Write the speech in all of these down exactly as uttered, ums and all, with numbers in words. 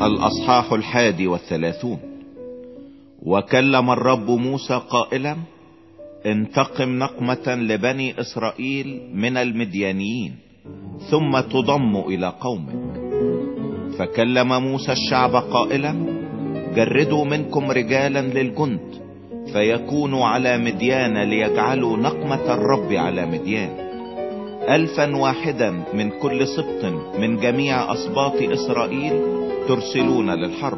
الأصحاح الحادي والثلاثون. وكلم الرب موسى قائلا: انتقم نقمة لبني إسرائيل من المديانيين ثم تضم إلى قومك. فكلم موسى الشعب قائلا: جردوا منكم رجالا للجند فيكونوا على مديان ليجعلوا نقمة الرب على مديان، ألفا واحدا من كل سبط من جميع أسباط إسرائيل ترسلون للحرب.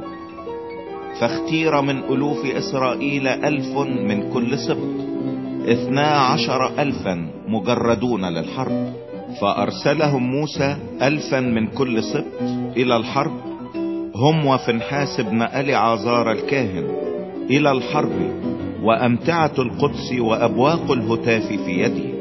فاختير من ألوف إسرائيل ألف من كل سبط، اثنا عشر ألفا مجردون للحرب. فأرسلهم موسى ألفا من كل سبط إلى الحرب، هم وفنحاس بن أليعازار الكاهن إلى الحرب، وأمتعة القدس وأبواق الهتاف في يده.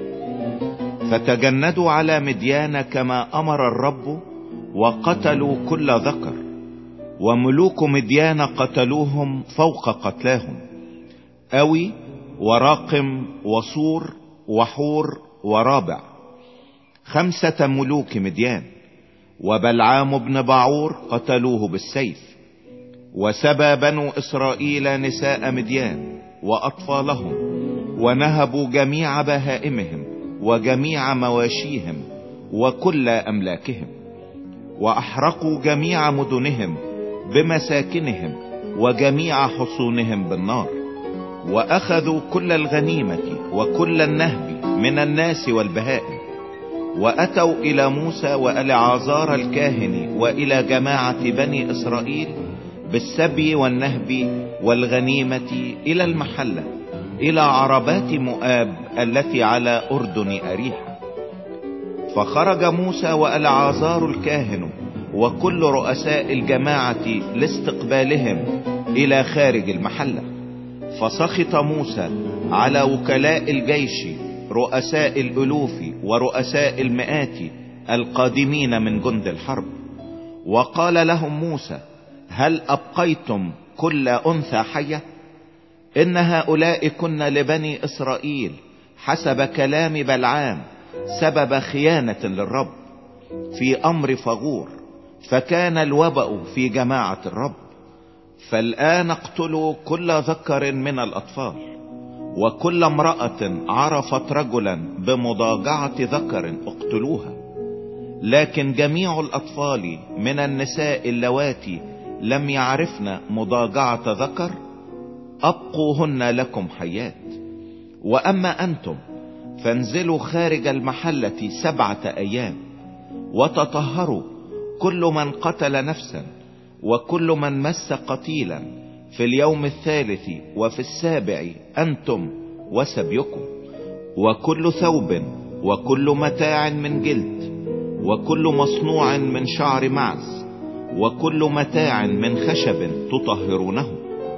فتجندوا على مديان كما أمر الرب، وقتلوا كل ذكر، وملوك مديان قتلوهم فوق قتلاهم: أوي وراقم وصور وحور ورابع، خمسة ملوك مديان. وبلعام بن بعور قتلوه بالسيف. وسبى بنو إسرائيل نساء مديان وأطفالهم، ونهبوا جميع بهائمهم وجميع مواشيهم وكل أملاكهم، وأحرقوا جميع مدنهم بمساكنهم وجميع حصونهم بالنار. وأخذوا كل الغنيمة وكل النهب من الناس والبهائم. وأتوا إلى موسى وأليعازار الكاهن وإلى جماعة بني إسرائيل بالسبي والنهب والغنيمة إلى المحلة، إلى عربات مؤاب التي على أردن أريحة. فخرج موسى وأليعازار الكاهن وكل رؤساء الجماعة لاستقبالهم إلى خارج المحلة. فسخط موسى على وكلاء الجيش رؤساء الألوف ورؤساء المئات القادمين من جند الحرب، وقال لهم موسى: هل أبقيتم كل أنثى حية؟ إن هؤلاء كن لبني إسرائيل حسب كلام بلعام سبب خيانة للرب في أمر فغور، فكان الوبأ في جماعة الرب. فالآن اقتلوا كل ذكر من الأطفال، وكل امرأة عرفت رجلا بمضاجعة ذكر اقتلوها. لكن جميع الأطفال من النساء اللواتي لم يعرفن مضاجعة ذكر أبقوهن لكم حيات. وأما أنتم فانزلوا خارج المحلة سبعة أيام، وتطهروا كل من قتل نفسا وكل من مس قتيلا في اليوم الثالث وفي السابع أنتم وسبيكم. وكل ثوب وكل متاع من جلد وكل مصنوع من شعر معز وكل متاع من خشب تطهرونه.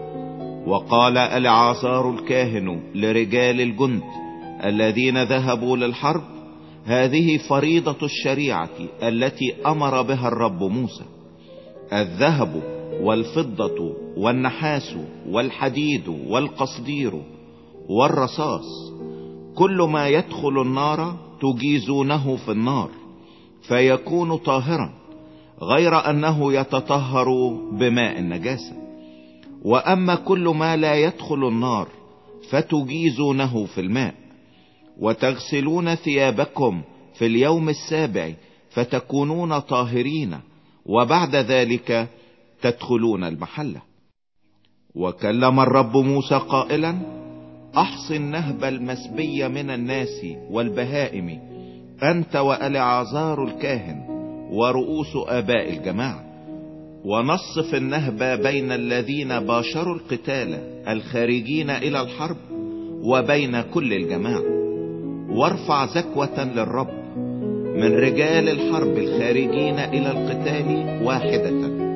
وقال أليعازار الكاهن لرجال الجند الذين ذهبوا للحرب: هذه فريضة الشريعة التي أمر بها الرب موسى: الذهب والفضة والنحاس والحديد والقصدير والرصاص، كل ما يدخل النار تجيزونه في النار فيكون طاهرا، غير أنه يتطهر بماء النجاسة. وأما كل ما لا يدخل النار فتجيزونه في الماء. وتغسلون ثيابكم في اليوم السابع فتكونون طاهرين، وبعد ذلك تدخلون المحلة. وكلم الرب موسى قائلا: احص النهب المسبي من الناس والبهائم انت وأليعازار الكاهن ورؤوس آباء الجماعة، ونصف النهب بين الذين باشروا القتال الخارجين إلى الحرب وبين كل الجماعة. وارفع زكوة للرب من رجال الحرب الخارجين إلى القتال واحدة،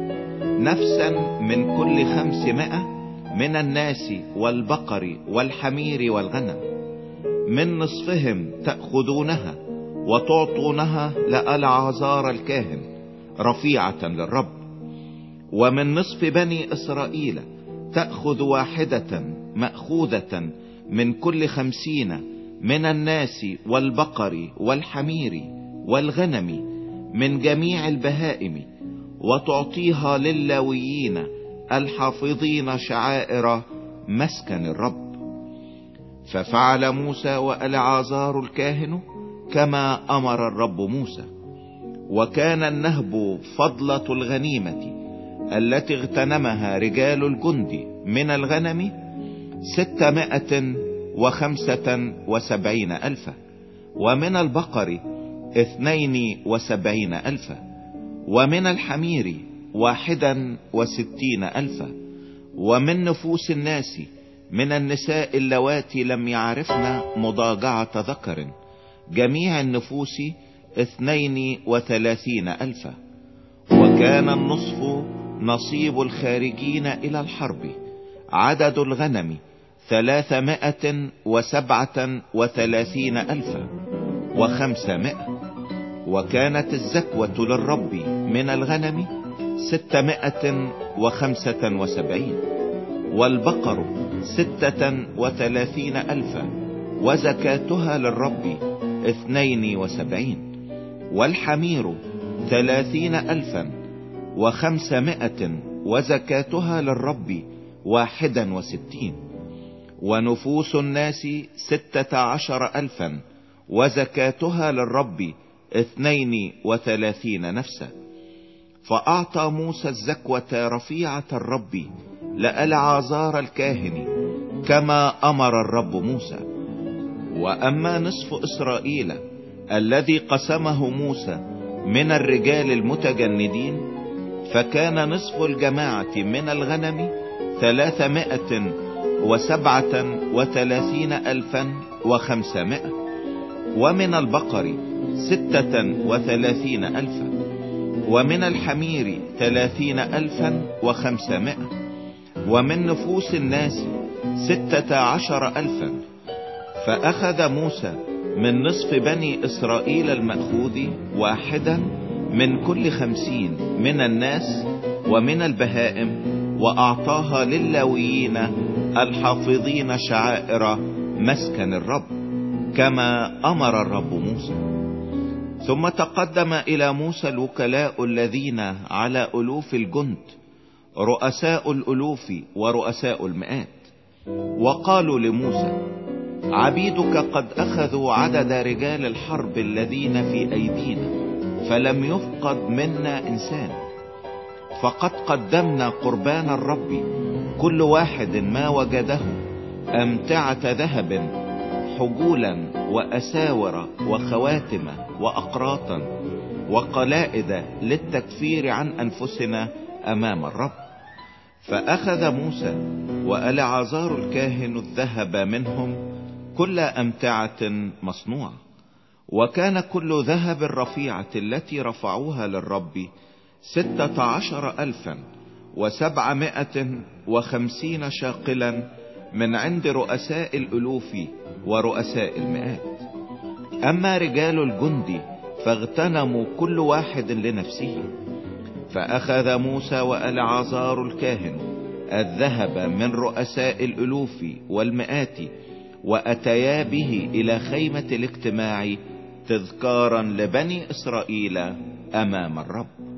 نفسا من كل خمسمائة من الناس والبقر والحمير والغنم. من نصفهم تأخذونها وتعطونها لأليعازار الكاهن رفيعة للرب. ومن نصف بني إسرائيل تأخذ واحدة مأخوذة من كل خمسين من الناس والبقر والحمير والغنم من جميع البهائم، وتعطيها للاويين الحافظين شعائر مسكن الرب. ففعل موسى وألعازار الكاهن كما أمر الرب موسى. وكان النهب فضلة الغنيمة التي اغتنمها رجال الجند من الغنم ستمائة وخمسة وسبعين ألفا، ومن البقر اثنين وسبعين ألفا، ومن الحمير واحدا وستين ألفا، ومن نفوس الناس من النساء اللواتي لم يعرفن مضاجعة ذكر جميع النفوس اثنين وثلاثين ألفا. وكان النصف نصيب الخارجين إلى الحرب. عدد الغنم ثلاثمائة وسبعة وثلاثين ألفا وخمسمائة. وكانت الزكوة للرب من الغنم ستمائة وخمسة وسبعين، والبقر ستة وثلاثين ألفا وزكاتها للرب اثنين وسبعين، والحمير ثلاثين ألفا وخمسمائة وزكاتها للرب واحدا وستين، ونفوس الناس ستة عشر ألفا وزكاتها للرب اثنين وثلاثين نفسا. فأعطى موسى الزكوة رفيعة الرب لألعازار الكاهن كما أمر الرب موسى. وأما نصف إسرائيل الذي قسمه موسى من الرجال المتجندين، فكان نصف الجماعة من الغنم ثلاثمائة وسبعة وثلاثين ألفا وخمسمائة، ومن البقر ستة وثلاثين ألفا، ومن الحمير ثلاثين ألفا وخمسمائة، ومن نفوس الناس ستة عشر ألفا. فأخذ موسى من نصف بني إسرائيل المأخوذ واحدا من كل خمسين من الناس ومن البهائم، وأعطاها للاويين الحافظين شعائر مسكن الرب كما أمر الرب موسى. ثم تقدم إلى موسى الوكلاء الذين على ألوف الجند، رؤساء الألوف ورؤساء المئات، وقالوا لموسى: عبيدك قد أخذوا عدد رجال الحرب الذين في أيدينا، فلم يفقد منا إنسان، فقد قدمنا قربان الرب كل واحد ما وجده أمتعة ذهب، حجولا وأساور وخواتم وأقراطا وقلائد للتكفير عن أنفسنا أمام الرب. فأخذ موسى وألعازار الكاهن الذهب منهم كل أمتعة مصنوعة. وكان كل ذهب الرفيعة التي رفعوها للرب ستة عشر ألفا وسبعمائة وخمسين شاقلا من عند رؤساء الألوف ورؤساء المئات. أما رجال الجند فاغتنموا كل واحد لنفسه. فأخذ موسى وألعازار الكاهن الذهب من رؤساء الألوف والمئات، وأتيا به إلى خيمة الاجتماع تذكارا لبني إسرائيل أمام الرب.